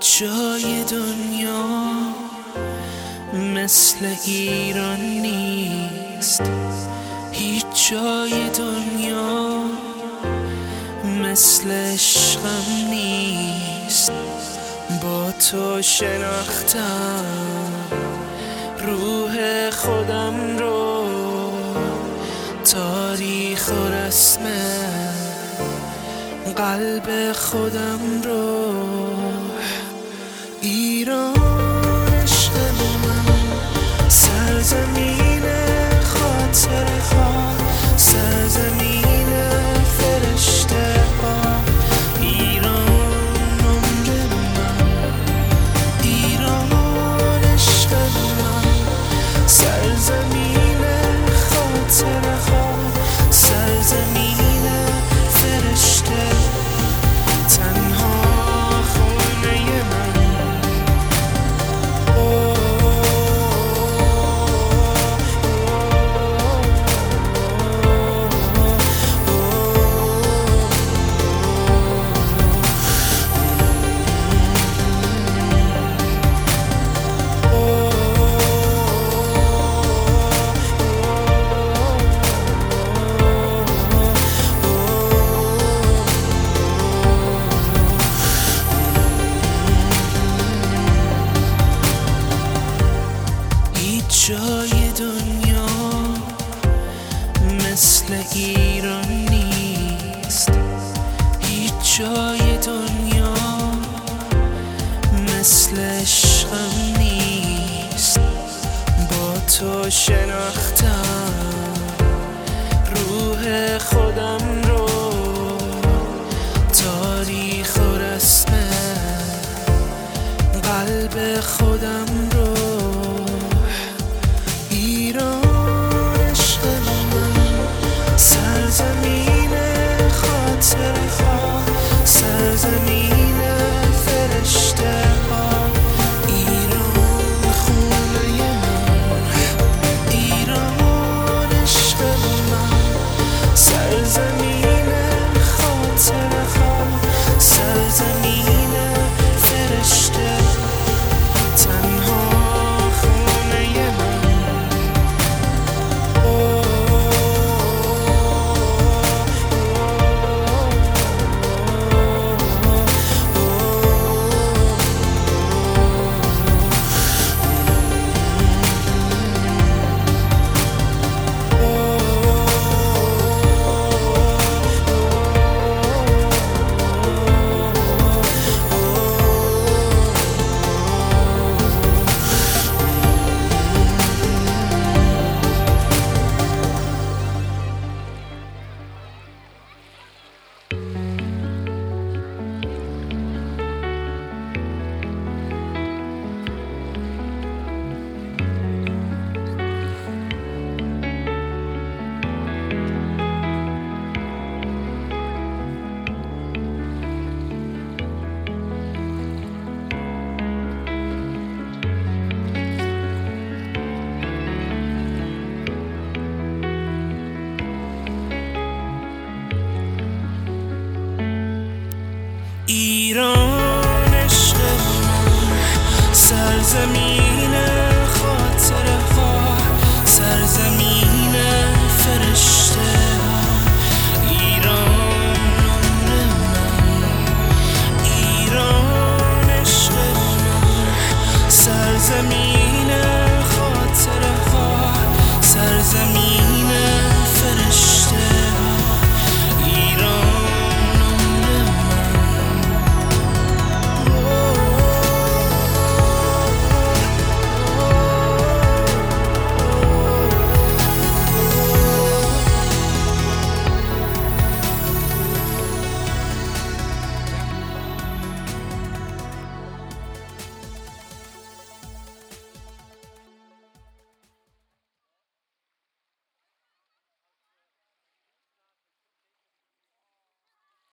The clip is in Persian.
جای دنیا مثل ایران نیست، هیچ جای دنیا مثل عشقم نیست. با تو شناختم روح خودم رو، تاریخ و رسم قلب خودم رو. ایران عشق من، سرزمین خاطره ها، سرزمین فرشته ها. ایران عمر من، ایران عشق من، سرزمین خاطره ها، سرزمین فرشته. تنها خونه من، جای دنیا مثل ایران نیست، هیچ جای دنیا مثل عشقم نیست. با تو شناختم روح خودم رو، تاریخ و رسم قلب خودم رو. ایران عشق من، سرزمین خاطره ها، سرزمین فرشته ها. ایران خونه من، ایران عشق من، سرزمین خاطره ها، سرزمین فرشته. تنها خونه من، ایران عشق من، سرزمین